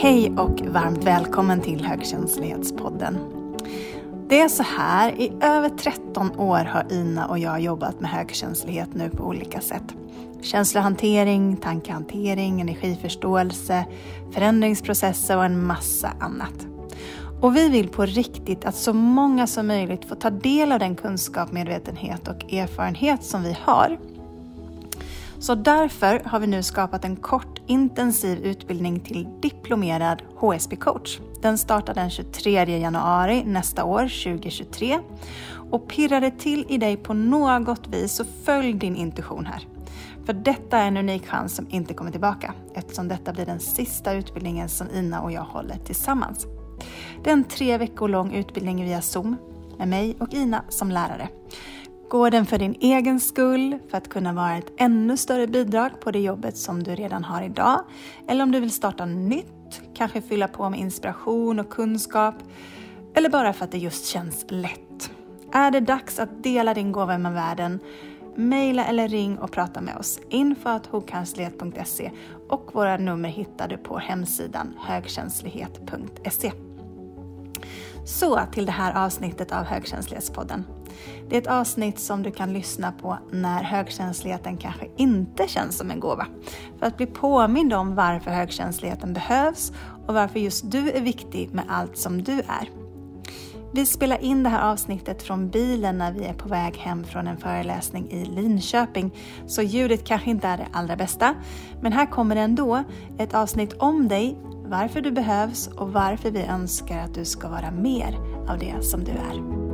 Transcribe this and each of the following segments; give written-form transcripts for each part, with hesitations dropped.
Hej och varmt välkommen till Högkänslighetspodden. Det är så här, i över 13 år har Ina och jag jobbat med högkänslighet nu på olika sätt. Känslohantering, tankehantering, energiförståelse, förändringsprocesser och en massa annat. Och vi vill på riktigt att så många som möjligt får ta del av den kunskap, medvetenhet och erfarenhet som vi har. Så därför har vi nu skapat en kort intensiv utbildning till diplomerad HSP-coach. Den startar den 23 januari nästa år, 2023. Och pirrar det till i dig på något vis, så följ din intuition här. För detta är en unik chans som inte kommer tillbaka, eftersom detta blir den sista utbildningen som Ina och jag håller tillsammans. Det är en 3 veckor lång utbildning via Zoom med mig och Ina som lärare. Går den för din egen skull, för att kunna vara ett ännu större bidrag på det jobbet som du redan har idag? Eller om du vill starta nytt, kanske fylla på med inspiration och kunskap? Eller bara för att det just känns lätt? Är det dags att dela din gåva med världen? Maila eller ring och prata med oss. info@hogkänslighet.se och våra nummer hittar du på hemsidan högkänslighet.se. Så till det här avsnittet av Högkänslighetspodden. Det är ett avsnitt som du kan lyssna på när högkänsligheten kanske inte känns som en gåva. För att bli påmind om varför högkänsligheten behövs och varför just du är viktig med allt som du är. Vi spelar in det här avsnittet från bilen när vi är på väg hem från en föreläsning i Linköping. Så ljudet kanske inte är det allra bästa. Men här kommer ändå ett avsnitt om dig, varför du behövs och varför vi önskar att du ska vara mer av det som du är.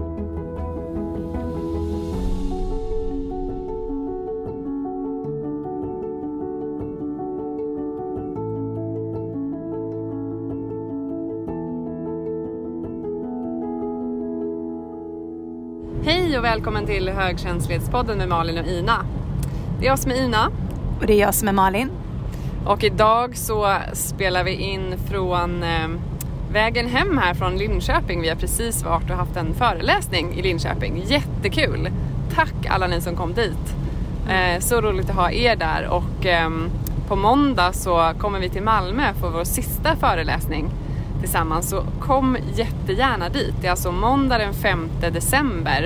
Hej och välkommen till Högkänslighetspodden med Malin och Ina. Det är jag som är Ina. Och det är jag som är Malin. Och idag så spelar vi in från vägen hem här från Linköping. Vi har precis varit och haft en föreläsning i Linköping. Jättekul! Tack alla ni som kom dit. Så roligt att ha er där. Och på måndag så kommer vi till Malmö för vår sista föreläsning tillsammans. Så kom jättegärna dit. Det är alltså måndag den 5 december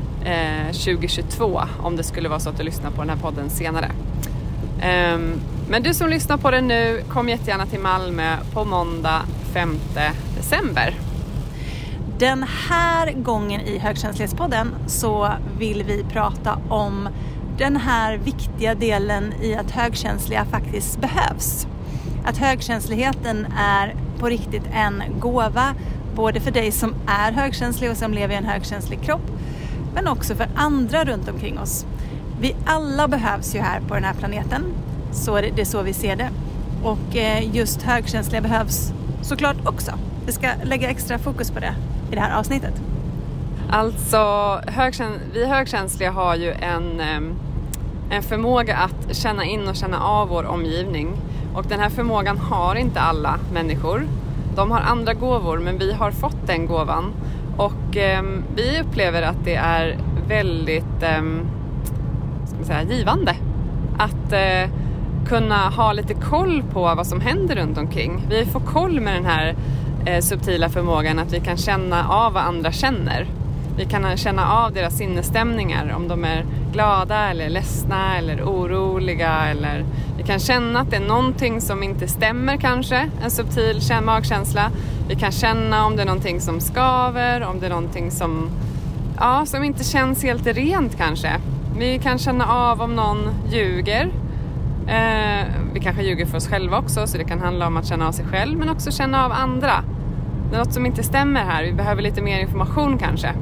2022. Om det skulle vara så att du lyssnar på den här podden senare. Men du som lyssnar på den nu, kom jättegärna till Malmö på måndag 5 december. Den här gången i Högkänslighetspodden så vill vi prata om den här viktiga delen i att högkänsliga faktiskt behövs. Att högkänsligheten är på riktigt en gåva, både för dig som är högkänslig och som lever i en högkänslig kropp, men också för andra runt omkring oss. Vi alla behövs ju här på den här planeten, så det är så vi ser det. Och just högkänsliga behövs såklart också. Vi ska lägga extra fokus på det i det här avsnittet. Alltså, vi högkänsliga har ju en förmåga att känna in och känna av vår omgivning. Och den här förmågan har inte alla människor. De har andra gåvor, men vi har fått den gåvan. Och vi upplever att det är väldigt givande att kunna ha lite koll på vad som händer runt omkring. Vi får koll med den här subtila förmågan att vi kan känna av vad andra känner. Vi kan känna av deras sinnesstämningar, om de är glada eller ledsna eller oroliga, eller vi kan känna att det är någonting som inte stämmer kanske, en subtil magkänsla. Vi kan känna om det är någonting som skaver, om det är någonting som inte känns helt rent kanske. Vi kan känna av om någon ljuger. Vi kanske ljuger för oss själva också, så det kan handla om att känna av sig själv, men också känna av andra. Det är något som inte stämmer här, vi behöver lite mer information kanske.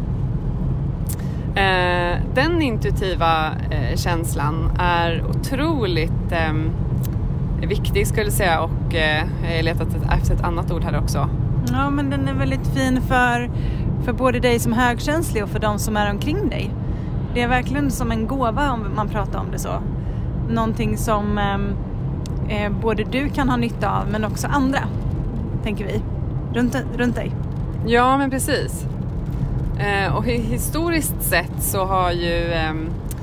Den intuitiva känslan är otroligt viktig skulle jag säga, och jag har letat efter ett annat ord här också. Ja, men den är väldigt fin för både dig som högkänslig och för de som är omkring dig. Det är verkligen som en gåva om man pratar om det så. Någonting som både du kan ha nytta av, men också andra, tänker vi, runt dig. Ja, men precis. Och historiskt sett så har ju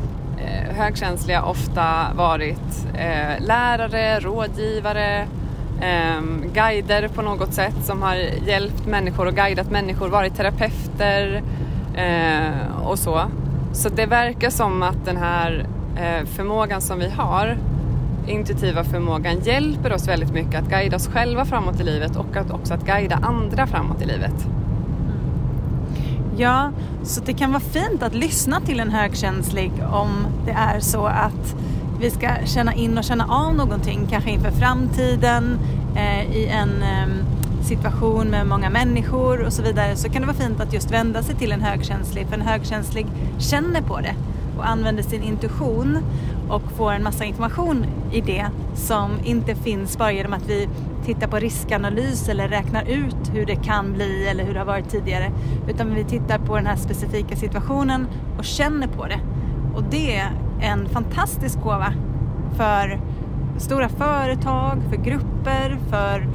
högkänsliga ofta varit lärare, rådgivare, guider på något sätt som har hjälpt människor och guidat människor, varit terapeuter och så. Så det verkar som att den här förmågan som vi har, intuitiva förmågan, hjälper oss väldigt mycket att guida oss själva framåt i livet och också att guida andra framåt i livet. Ja, så det kan vara fint att lyssna till en högkänslig om det är så att vi ska känna in och känna av någonting, kanske inför framtiden, i en situation med många människor och så vidare, så kan det vara fint att just vända sig till en högkänslig, för en högkänslig känner på det och använder sin intuition och får en massa information i det som inte finns bara genom att vi tittar på riskanalys eller räknar ut hur det kan bli eller hur det har varit tidigare, utan vi tittar på den här specifika situationen och känner på det. Och det är en fantastisk gåva för stora företag, för grupper, för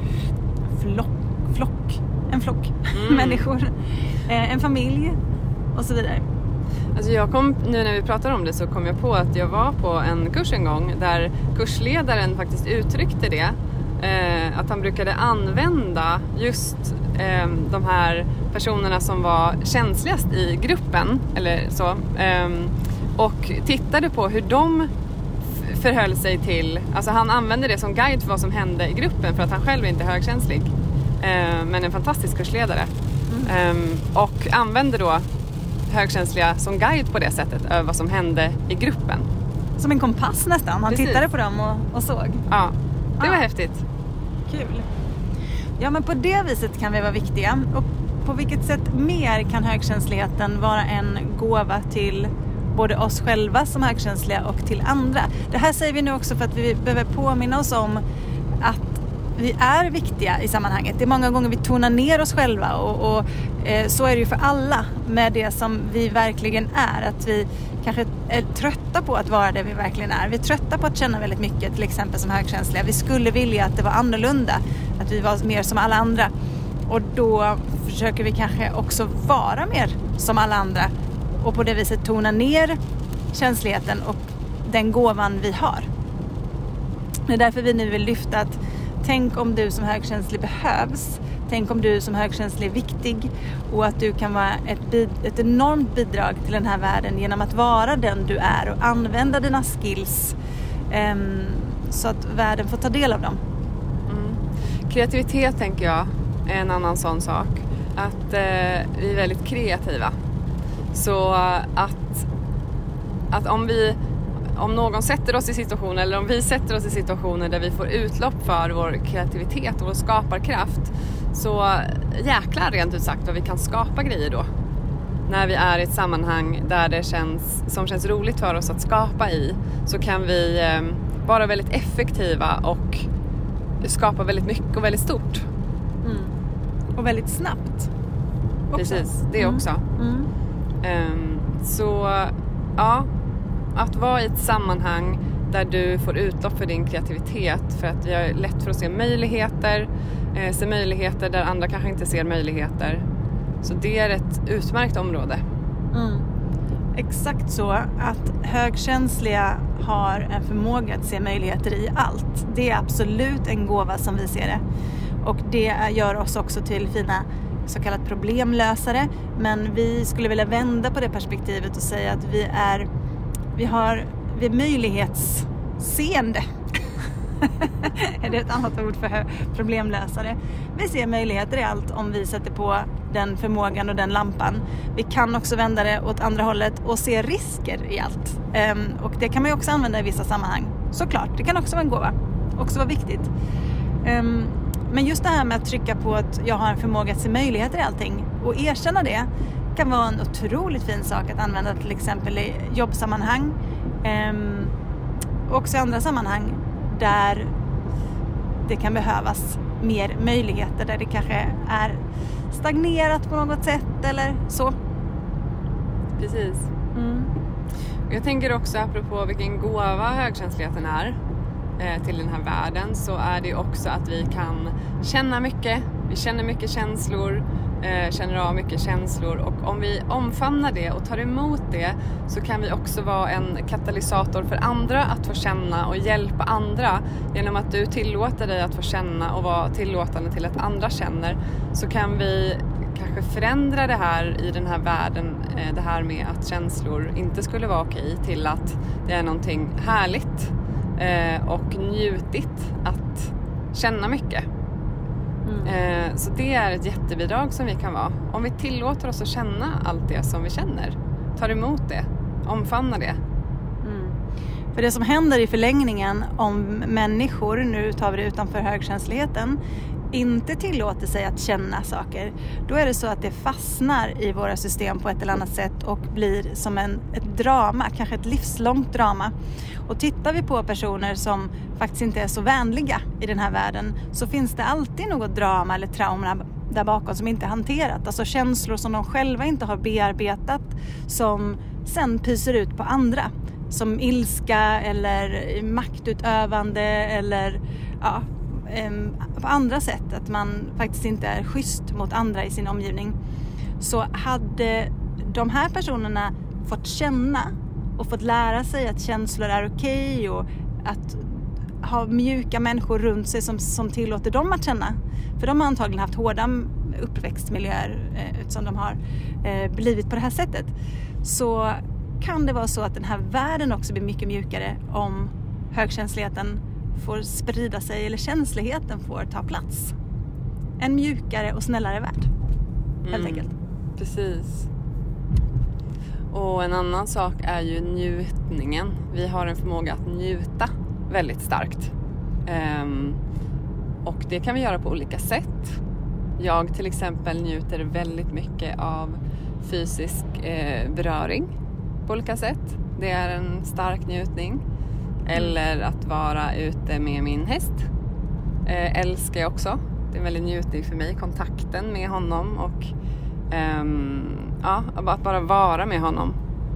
en flock människor, en familj och så vidare. Alltså nu när vi pratar om det så kom jag på att jag var på en kurs en gång där kursledaren faktiskt uttryckte det. Att han brukade använda just de här personerna som var känsligast i gruppen eller så, och tittade på hur de förhöll sig till, alltså han använde det som guide för vad som hände i gruppen, för att han själv inte är högkänslig, men en fantastisk kursledare, och använde då högkänsliga som guide på det sättet över vad som hände i gruppen. Som en kompass nästan, han Precis. Tittade på dem och såg. Ja, det var häftigt. Kul. Ja, men på det viset kan vi vara viktiga. Och på vilket sätt mer kan högkänsligheten vara en gåva till både oss själva som högkänsliga och till andra? Det här säger vi nu också för att vi behöver påminna oss om att vi är viktiga i sammanhanget. Det är många gånger vi tonar ner oss själva och så är det ju för alla med det som vi verkligen är. Att vi kanske är trötta på att vara det vi verkligen är. Vi är trötta på att känna väldigt mycket, till exempel som högkänsliga. Vi skulle vilja att det var annorlunda, att vi var mer som alla andra. Och då försöker vi kanske också vara mer som alla andra och på det viset tona ner känsligheten och den gåvan vi har. Det är därför vi nu vill lyfta att tänk om du som högkänslig behövs. Tänk om du som högkänslig är viktig och att du kan vara ett enormt bidrag till den här världen genom att vara den du är och använda dina skills så att världen får ta del av dem. Kreativitet tänker jag är en annan sån sak. Att vi är väldigt kreativa. Så att om någon sätter oss i situationer, eller om vi sätter oss i situationer där vi får utlopp för vår kreativitet och vår skaparkraft, så jäklar rent ut sagt vad vi kan skapa grejer då. När vi är i ett sammanhang där det känns roligt för oss att skapa i, så kan vi vara väldigt effektiva och skapa väldigt mycket och väldigt stort. Och väldigt snabbt. Precis, det också. Så ja, att vara i ett sammanhang där du får utlopp för din kreativitet, för att vi har lätt för att se möjligheter där andra kanske inte ser möjligheter. Så det är ett utmärkt område. Exakt så, att högkänsliga har en förmåga att se möjligheter i allt. Det är absolut en gåva som vi ser det. Och det gör oss också till fina så kallat problemlösare. Men vi skulle vilja vända på det perspektivet och säga att vi är möjlighetsseende. Är det ett annat ord för problemlösare? Vi ser möjligheter i allt om vi sätter på den förmågan och den lampan. Vi kan också vända det åt andra hållet och se risker i allt. Och det kan man ju också använda i vissa sammanhang. Såklart, det kan också vara en gåva. Också vara viktigt. Men just det här med att trycka på att jag har en förmåga att se möjligheter i allting och erkänna det kan vara en otroligt fin sak att använda till exempel i jobbsammanhang. Och också i andra sammanhang där det kan behövas mer möjligheter, där det kanske är stagnerat på något sätt eller så. Precis. Jag tänker också, apropå vilken gåva högkänsligheten är till den här världen, så är det också att vi kan känna mycket. Vi känner mycket känslor, känner av mycket känslor, och om vi omfamnar det och tar emot det så kan vi också vara en katalysator för andra att få känna och hjälpa andra. Genom att du tillåter dig att få känna och vara tillåtande till att andra känner, så kan vi kanske förändra det här i den här världen, det här med att känslor inte skulle vara okej, till att det är någonting härligt och njutigt att känna mycket. Så det är ett jättebidrag som vi kan vara. Om vi tillåter oss att känna allt det som vi känner, tar emot det, omfamnar det. För det som händer i förlängningen, om människor, nu tar vi det utanför högkänsligheten, inte tillåter sig att känna saker, då är det så att det fastnar i våra system på ett eller annat sätt och blir som ett drama, kanske ett livslångt drama. Och tittar vi på personer som faktiskt inte är så vänliga i den här världen, så finns det alltid något drama eller trauma där bakom som inte är hanterat. Alltså känslor som de själva inte har bearbetat, som sen pyser ut på andra. Som ilska eller maktutövande eller på andra sätt, att man faktiskt inte är schysst mot andra i sin omgivning. Så hade de här personerna fått känna och fått lära sig att känslor är okej, och att ha mjuka människor runt sig som tillåter dem att känna, för de har antagligen haft hårda uppväxtmiljöer som de har blivit på det här sättet, så kan det vara så att den här världen också blir mycket mjukare om högkänsligheten får sprida sig, eller känsligheten får ta plats. En mjukare och snällare värld, helt enkelt. Precis. Och en annan sak är ju njutningen. Vi har en förmåga att njuta väldigt starkt. Och det kan vi göra på olika sätt. Jag till exempel njuter väldigt mycket av fysisk beröring på olika sätt. Det är en stark njutning. Eller att vara ute med min häst. Älskar jag också. Det är en väldigt njutning för mig. Kontakten med honom. Och att bara vara med honom.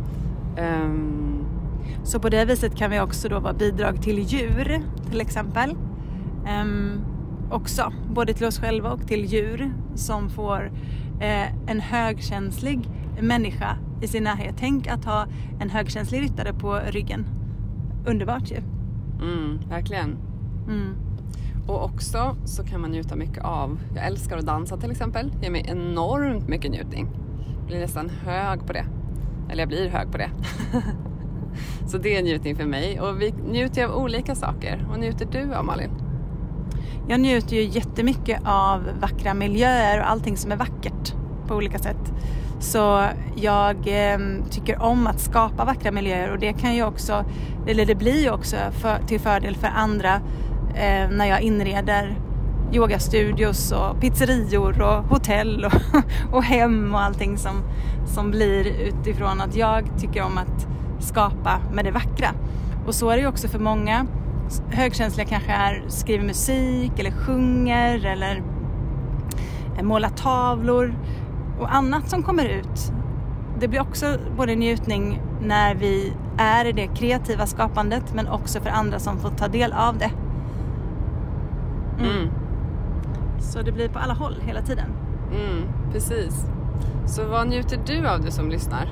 Så på det viset kan vi också då vara bidrag till djur. Till exempel. Också. Både till oss själva och till djur. Som får en högkänslig människa i sin närhet. Tänk att ha en högkänslig ryttare på ryggen. Underbart ju. Verkligen. Och också så kan man njuta mycket av, jag älskar att dansa till exempel, det ger mig enormt mycket njutning. Jag blir nästan hög på det. Eller jag blir hög på det. Så det är en njutning för mig. Och vi njuter av olika saker. Vad njuter du av, Malin? Jag njuter ju jättemycket av vackra miljöer och allting som är vackert på olika sätt. Så jag tycker om att skapa vackra miljöer, och det kan ju också, eller det blir ju också till fördel för andra när jag inreder yogastudios och pizzerior och hotell och hem och allting som blir utifrån att jag tycker om att skapa med det vackra. Och så är det ju också för många. Högkänsliga kanske skriver musik eller sjunger eller målar tavlor och annat som kommer ut. Det blir också både njutning när vi är i det kreativa skapandet, men också för andra som får ta del av det. Så det blir på alla håll hela tiden. Precis. Så vad njuter du av, du som lyssnar?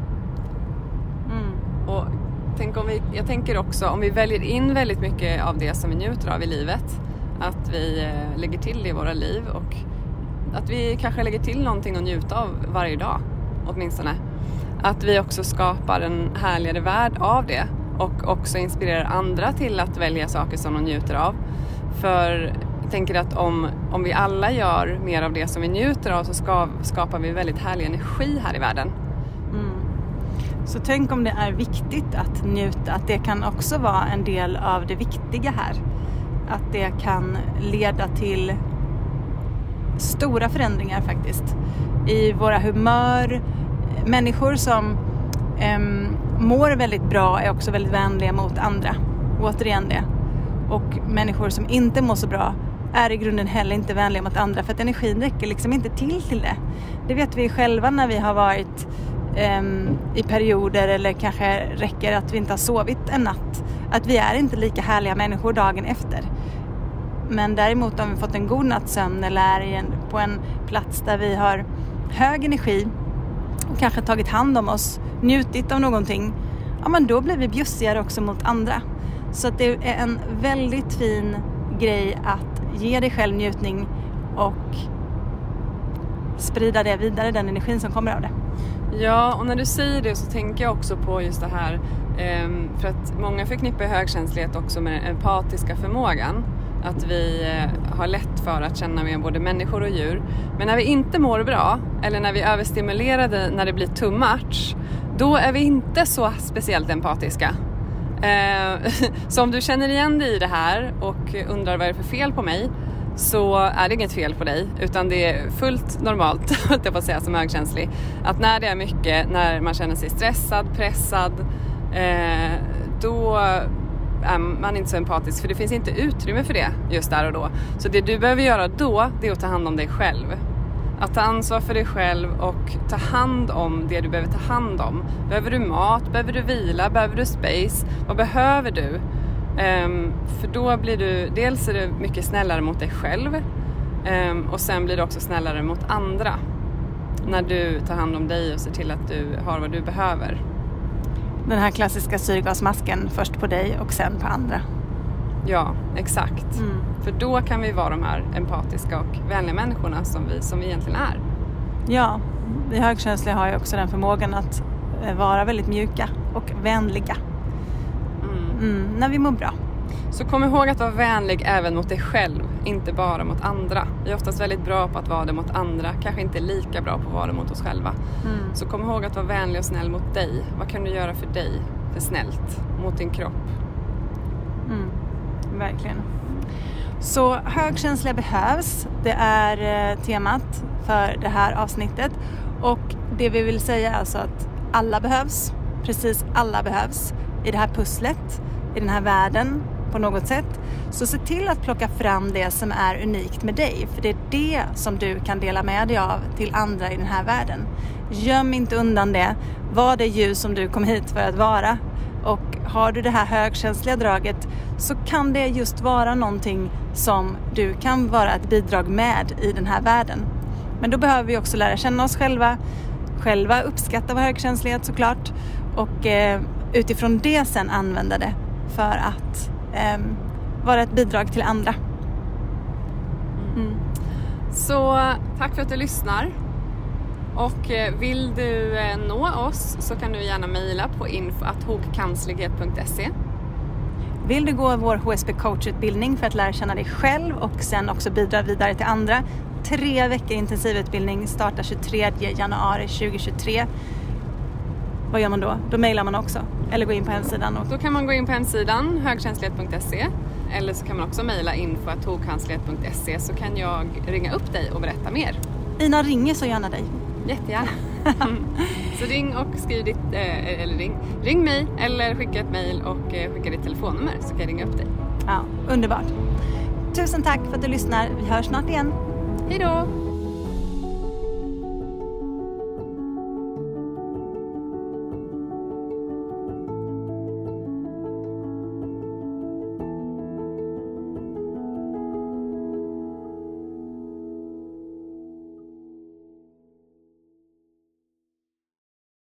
Och jag tänker också, om vi väljer in väldigt mycket av det som vi njuter av i livet, att vi lägger till det i våra liv, och att vi kanske lägger till någonting att njuta av varje dag åtminstone. Att vi också skapar en härligare värld av det, och också inspirerar andra till att välja saker som de njuter av. För jag tänker att om vi alla gör mer av det som vi njuter av, så skapar vi väldigt härlig energi här i världen. Så tänk om det är viktigt att njuta, att det kan också vara en del av det viktiga här. Att det kan leda till stora förändringar faktiskt i våra humör. Människor som mår väldigt bra är också väldigt vänliga mot andra. Återigen det. Och människor som inte mår så bra är i grunden heller inte vänliga mot andra, för att energin räcker liksom inte till det. Det vet vi själva när vi har varit i perioder, eller kanske räcker att vi inte har sovit en natt, att vi är inte lika härliga människor dagen efter. Men däremot om vi fått en god nattsömn eller är i en på en plats där vi har hög energi och kanske tagit hand om oss, njutit av någonting, ja, men då blir vi bjussigare också mot andra. Så att det är en väldigt fin grej att ge dig själv njutning och sprida det vidare, den energin som kommer av det. Ja, och när du säger det så tänker jag också på just det här, för att många förknippar högkänslighet också med den empatiska förmågan. Att vi har lätt för att känna med både människor och djur. Men när vi inte mår bra, eller när vi är överstimulerade, när det blir too much, då är vi inte så speciellt empatiska. Så om du känner igen dig i det här och undrar vad är det för fel på mig, så är det inget fel på dig, utan det är fullt normalt att jag får säga som högkänslig, att när det är mycket, när man känner sig stressad, pressad, då är man inte så empatisk, för det finns inte utrymme för det just där och då. Så det du behöver göra då, det är att ta hand om dig själv. Att ta ansvar för dig själv och ta hand om det du behöver ta hand om. Behöver du mat? Behöver du vila? Behöver du space? Vad behöver du? För då blir du, dels är du mycket snällare mot dig själv, och sen blir du också snällare mot andra när du tar hand om dig och ser till att du har vad du behöver. Den här klassiska syrgasmasken, först på dig och sen på andra. Ja, exakt. För då kan vi vara de här empatiska och vänliga människorna som vi egentligen är. Ja, vi högkänsliga har ju också den förmågan att vara väldigt mjuka och vänliga. När vi mår bra. Så kom ihåg att vara vänlig även mot dig själv, inte bara mot andra. Vi är oftast väldigt bra på att vara det mot andra, kanske inte lika bra på att vara det mot oss själva. Så kom ihåg att vara vänlig och snäll mot dig. Vad kan du göra för dig, för snällt, mot din kropp? Verkligen. Så högkänsliga behövs. Det är temat för det här avsnittet. Och det vi vill säga är alltså att alla behövs. Precis alla behövs i det här pusslet, i den här världen på något sätt. Så se till att plocka fram det som är unikt med dig. För det är det som du kan dela med dig av till andra i den här världen. Göm inte undan det. Var det ljus som du kom hit för att vara. Och har du det här högkänsliga draget, så kan det just vara någonting som du kan vara ett bidrag med i den här världen. Men då behöver vi också lära känna oss själva uppskatta vår högkänslighet såklart. Och utifrån det sen använda det för att vara ett bidrag till andra. Så tack för att du lyssnar. Och vill du nå oss så kan du gärna mejla på info@hogkanslighet.se. Vill du gå vår HSP coachutbildning för att lära känna dig själv och sen också bidra vidare till andra? 3 veckor intensivutbildning startar 23 januari 2023. Vad gör man då? Då mejlar man också. Eller gå in på hemsidan. Då kan man gå in på hemsidan högkänslighet.se. Eller så kan man också mejla info@hogkanslighet.se, så kan jag ringa upp dig och berätta mer. Ina ringer så gärna dig. Jättegärna. Så ring och skriv ditt, ring mig eller skicka ett mejl och skicka ditt telefonnummer, så kan jag ringa upp dig. Ja, underbart. Tusen tack för att du lyssnar. Vi hörs snart igen. Hej då!